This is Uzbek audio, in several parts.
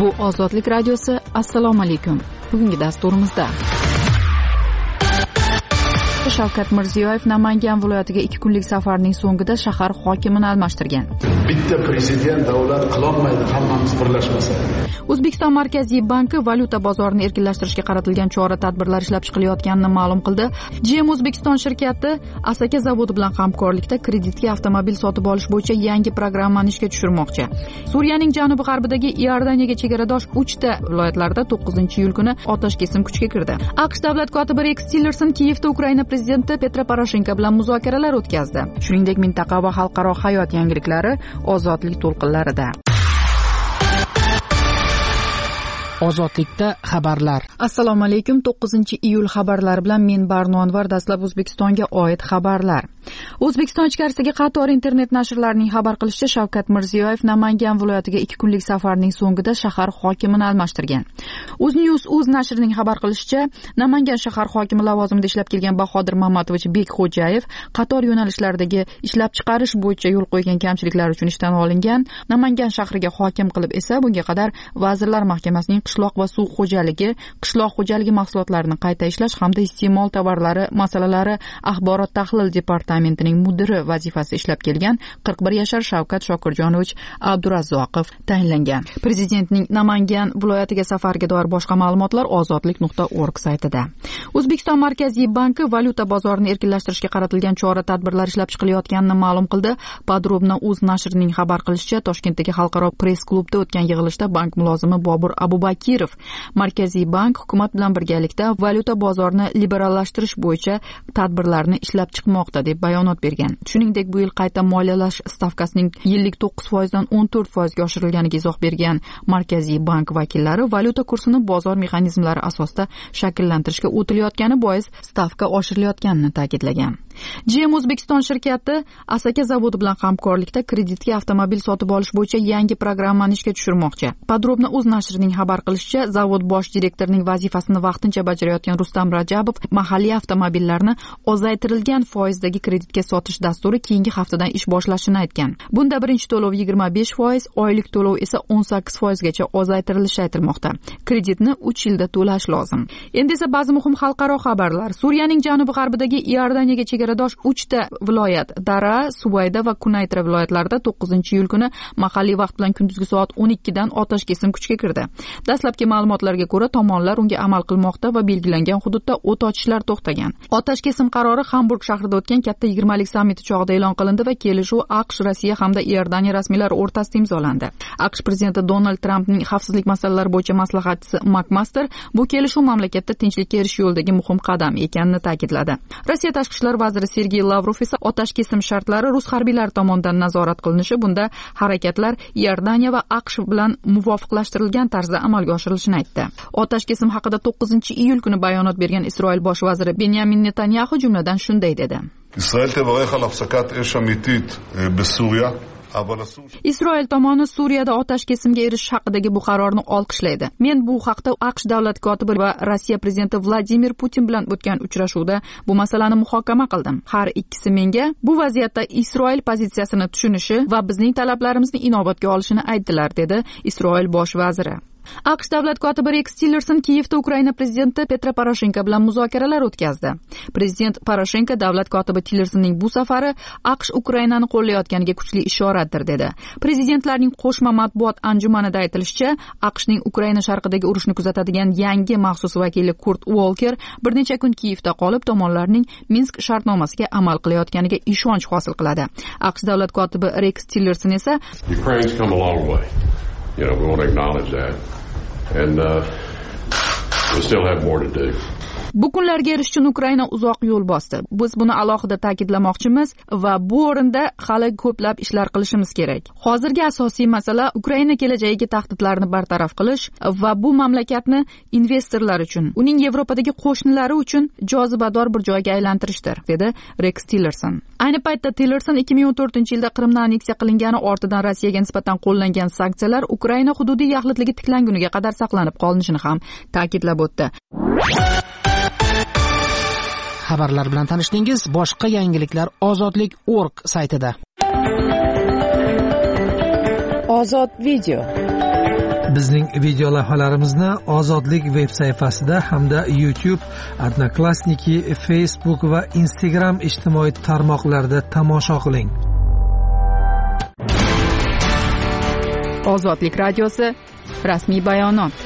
Bu Ozodlik radiosi. Assalomu alaykum. Bugungi dasturimizda Shavkat Mirziyoyev Namangan viloyatiga 2 kunlik safarning so'ngida shahar hokimini almashtirgan. Bitta prezident davlat qilolmaydi, hammamiz birlashmasak. O'zbekiston Markaziy banki valyuta bozorini erkinlashtirishga qaratilgan chora-tadbirlar ishlab chiqilayotganini ma'lum qildi. GM O'zbekiston shirkati Asaka zavodi bilan hamkorlikda kreditga avtomobil sotib olish bo'yicha yangi programmani ishga tushirmoqchi. Suriyaning janubi-g'arbidagi Iordaniyaga chegaradosh 3 ta viloyatlarda 9-iyul kuni otash kesim kuchga kirdi. AQSh davlat kotibi Rex Tillerson Kiyevda Ukraina prezidenti Petro Poroshenko bilan muzokaralar o'tkazdi. Shuningdek, mintaqa va xalqaro hayot yangiliklari ozodlik to'lqinlarida. Ozodlikda xabarlar. Assalomu alaykum. 9-iyul xabarlari bilan men Barno Anvar. Dastlab O'zbekistonga oid xabarlar. O'zbekiston ichkarisidagi qator internet nashrlarining xabar qilishicha, Shavkat Mirziyoyev Namangan viloyatiga 2 kunlik safarning so'ngida shahar hokimini almashtirgan. Uznews nashrining xabar qilishicha, Namangan shahar hokimi lavozimida ishlab kelgan Bahodir Mamadovich Bekxo'jayev qator yo'nalishlardagi ishlab chiqarish bo'yicha yo'l qo'ygan kamchiliklar uchun ishdan olingan. Namangan shahriga hokim qilib esa bunga qadar Vazirlar Mahkamasining qishloq va suv xo'jaligi, qishloq xo'jaligi mahsulotlarini qayta ishlash hamda iste'mol tovarlari masalalari axborot tahlil departamentining mudiri vazifasi ishlab kelgan 41 yashar Shavkat Shokirjonovich Abdurazzoqov tayinlangan. Prezidentning Namangan viloyatiga safariga doir boshqa ma'lumotlar ozodlik.org saytida. O'zbekiston Markaziy banki valyuta bozorini erkinlashtirishga qaratilgan chora-tadbirlar ishlab chiqilayotganini ma'lum qildi. Podrobno.uz nashrining xabar qilishicha, Toshkentdagi xalqaro press-klubda o'tgan yig'ilishda bank mulozimi Bobur Abubakirov Markaziy bank hukumat bilan birgalikda valyuta bozorini liberallashtirish bo'yicha tadbirlarni ishlab chiqmoqda deb bayonot bergan. Shuningdek, bu yil qayta moliyalash stavkasining yillik 9% dan 14% ga oshirilganiga izoh bergan Markaziy bank vakillari valyuta kursini bozor mexanizmlari asosida shakllantirishga o'tilayotgani bois stavka oshirilayotganini ta'kidlagan. GM O'zbekiston shirkati Asaka zavodi bilan hamkorlikda kreditga avtomobil sotib olish bo'yicha yangi programmani ishga tushirmoqchi. Podrobno.uz nashrining xabar qilishicha, zavod bosh direktorining vazifasini vaqtincha bajarayotgan Rustam Rajabov mahalliy avtomobillarni ozaytirilgan foizdagi kreditga sotish dasturi keyingi haftadan ish boshlashini aytgan. Bunda birinchi to'lov 25%, oylik to'lov esa 18% gacha ozaytirilishi aytilmoqda. Kreditni 3 yilda to'lash lozim. Endi esa ba'zi muhim xalqaro xabarlar. Suriyaning janubi-g'arbidagi Iordaniyaga chegaradosh 3 ta viloyat Dara, Suvayda va Kunaytra viloyatlarida 9-iyul kuni mahalliy vaqt bilan kunduzgi soat 12 dan otash kesim kuchga kirdi. Dastlabki ma'lumotlarga ko'ra, tomonlar unga amal qilmoqda va belgilangan hududda o't ochishlar to'xtagan. Otash kesim qarori Hamburg shahrida o'tgan katta 20lik sammiti chog'ida e'lon qilindi va kelishuv AQSh, Rossiya hamda Iordaniya rasmiylari o'rtasida imzolandi. AQSh prezidenti Donald Trampning xavfsizlik masalalari bo'yicha maslahatchisi McMaster bu kelishuv mamlakatda tinchlikka erishish yo'lidagi muhim qadam ekanini ta'kidladi. Rossiya tashqi ishlar vaziri Sergey Lavrov esa otash kesim shartlari rus harbiylari tomonidan nazorat qilinishi, bunda harakatlar Iordaniya va AQSh bilan muvofiqlashtirilgan tarzda amalga oshirilishini aytdi. Otash kesim haqida 9-iyul kuni bayonot bergan Isroil bosh vaziri Benyamin Netanyahu jumladan shunday dedi. Isroil tomoni Suriyada otash kesimga erishish haqidagi bu qarorni olqishlaydi. Men bu haqda AQSh davlat kotibi va Rossiya prezidenti Vladimir Putin bilan o'tgan uchrashuvda bu masalani muhokama qildim. Har ikkisi menga bu vaziyatda Isroil pozitsiyasini tushunishi va bizning talablarimizni inobatga olishini aytdilar, dedi Isroil bosh vaziri. AQSh davlat kotibi Rex Tillerson Kiyevda Ukraina prezidenti Petro Poroshenko bilan muzokaralar o'tkazdi. Prezident Poroshenko davlat kotibi Tillersonning bu safari AQSh Ukrainani qo'llayotganiga kuchli ishoradir, dedi. Prezidentlarning qo'shma matbuot anjumanida aytilishicha, AQShning Ukraina sharqidagi urushni kuzatadigan yangi maxsus vakili Kurt Walker bir necha kun Kiyevda qolib, tomonlarning Minsk shartnomasiga amal qilayotganiga ishonch hosil qiladi. AQSh davlat kotibi Rex Tillerson esa Ukraine's come a long way. We want to acknowledge that. And we still have more to do. Bu kunlarga erishish uchun Ukraina uzoq yo'l bosdi. Biz buni alohida ta'kidlamoqchimiz va bu o'rinda hali ko'plab ishlar qilishimiz kerak. Hozirgi asosiy masala Ukraina kelajagiga tahdidlarni bartaraf qilish va bu mamlakatni investorlar uchun, uning Yevropadagi qo'shnilari uchun jozibador bir joyga aylantirishdir, dedi Rex Tillerson. Ayni paytda Tillerson 2014-yilda Qrimni anneksiya qilingani ortidan Rossiyaga nisbatan qo'llangan sanksiyalar Ukraina hududiy yaxlitligi tiklanguniga qadar saqlanib qolinishini ham ta'kidlab o'tdi. Xabarlar bilan tanishdingiz. Boshqa yangiliklar ozodlik.org saytida. Ozod video. Bizning video lavhalarimizni Ozodlik veb sayfasida hamda YouTube, Odnoklassniki, Facebook va Instagram ijtimoiy tarmoqlarida tomosha qiling. Ozodlik radiosi rasmiy bayonot.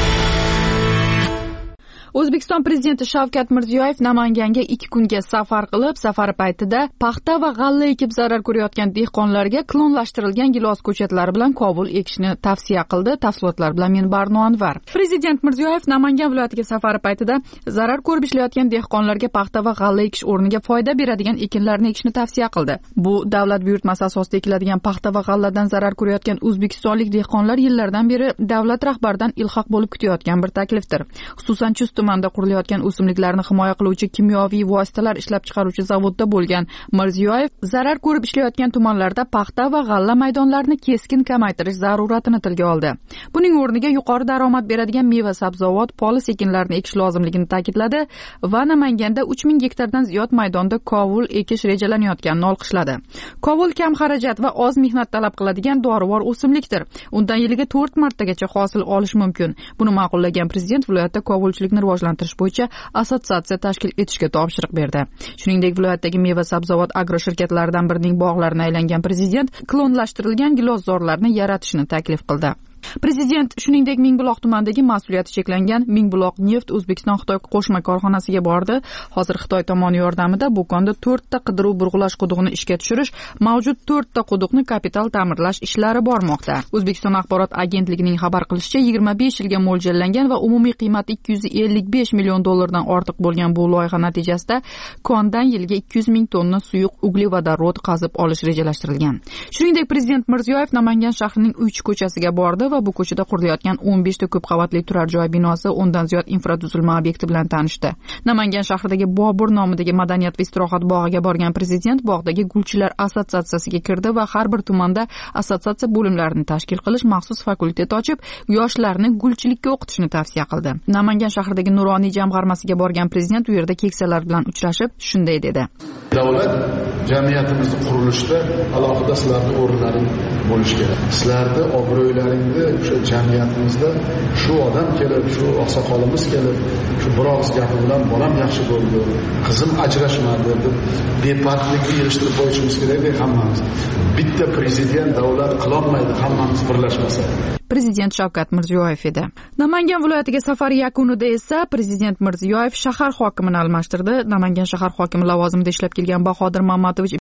O'zbekiston prezidenti Shavkat Mirziyoyev Namanganga 2 kunga safar qilib, safar paytida paxta va g'alla ekib zarar ko'rayotgan dehqonlarga klonlashtirilgan gilos ko'chatlari bilan qovul ekishni tavsiya qildi. Tafsilotlar bilan men Barno Anvar. Prezident Mirziyoyev Namangan viloyatiga safari paytida zarar ko'rib ishlayotgan dehqonlarga paxta va g'alla ekish o'rniga foyda beradigan ekinlarni ekishni tavsiya qildi. Bu davlat buyurtmasi asosida ekiladigan paxta va g'alladan zarar ko'rayotgan o'zbekistonlik dehqonlar yillardan beri davlat rahbaridan ilhaq bo'lib kutayotgan bir taklifdir. Xususan Chust tumanda qurilayotgan o'simliklarni himoya qiluvchi kimyoviy vositalar ishlab chiqaruvchi zavodda bo'lgan Mirziyoyev zarar ko'rib ishlayotgan tumanlarda paxta va g'alla maydonlarini keskin kamaytirish zaruratini tilga oldi. Buning o'rniga yuqori daromad beradigan meva-sabzavot, polis ekinlarini ekish lozimligini ta'kidladi va Namanganda 3000 gektardan ziyod maydonda kovul ekish rejalanayotganini olqishladi. Kovul kam xarajat va oz mehnat talab qiladigan dorivor o'simlikdir. Undan yiliga 4 martagacha hosil olish mumkin. Buni ma'qullagan prezident viloyatda kovulchilikni rivojlantirish bo'yicha assotsiatsiya tashkil etishga topshiriq berdi. Shuningdek, viloyatdagi meva-sabzavot agro shirkatlaridan birining bog'larini aylangan prezident klonlashtirilgan gilozorlarni yaratishni taklif qildi. Prezident shuningdek Mingbuloq tumanidagi mas'uliyati cheklangan Mingbuloq neft O'zbekiston-Xitoy qo'shma korxonasiga bordi. Hozir Xitoy tomoni yordamida bu konda 4 ta qidiruv burg'ulash quduqini ishga tushirish, mavjud 4 ta quduqni kapital ta'mirlash ishlari bormoqda. O'zbekiston axborot agentligining xabar qilishicha, 25 yilga mo'ljallangan va umumiy qiymati 255 million dollardan ortiq bo'lgan bu loyiha natijasida kondan yilga 200 ming tonna suyuq uglevodorod qazib olish rejalashtirilgan. Shuningdek, prezident Mirziyoyev Namangan shahrining Uychi ko'chasiga bordi va bu ko'chada qurilayotgan 15 ta ko'p qavatli turar joy binosi, o'ndan ziyod infratuzilma obyekti bilan tanishdi. Namangan shahridagi Bobur nomidagi madaniyat va istirohat bog'iga borgan prezident bog'dagi gulchilar assotsiatsiyasiga kirdi va har bir tumanda assotsiatsiya bo'limlarini tashkil qilish, maxsus fakultet ochib, yoshlarni gulchilikka o'qitishni tavsiya qildi. Namangan shahridagi Nuroniy jamg'armasiga borgan prezident u yerda keksalar bilan uchrashib, shunday dedi: Davlat jamiyatimizni qurilishida alohida sizlarning o'rinlaring bo'lishi kerak. Sizlarni obro'ylaringni o'sha jamiyatimizda shu odam kelib, shu oqsoqolimiz kelib, shu bir og'iz gapi bilan bolam yaxshi bo'ldi, qizim ajrashmadi deb befarqlikni yig'ishtirib qo'yishimiz kerak hammamiz. Bitta prezident davlat qilolmaydi, hammamiz birlashmasak. Prezident Shavkat Mirziyoyev edi. Namangan viloyatiga safari yakunida esa prezident Mirziyoyev shahar hokimini almashtirdi. Namangan shahar hokimi lavozimida ishlab kelgan Bahodir Mamatovich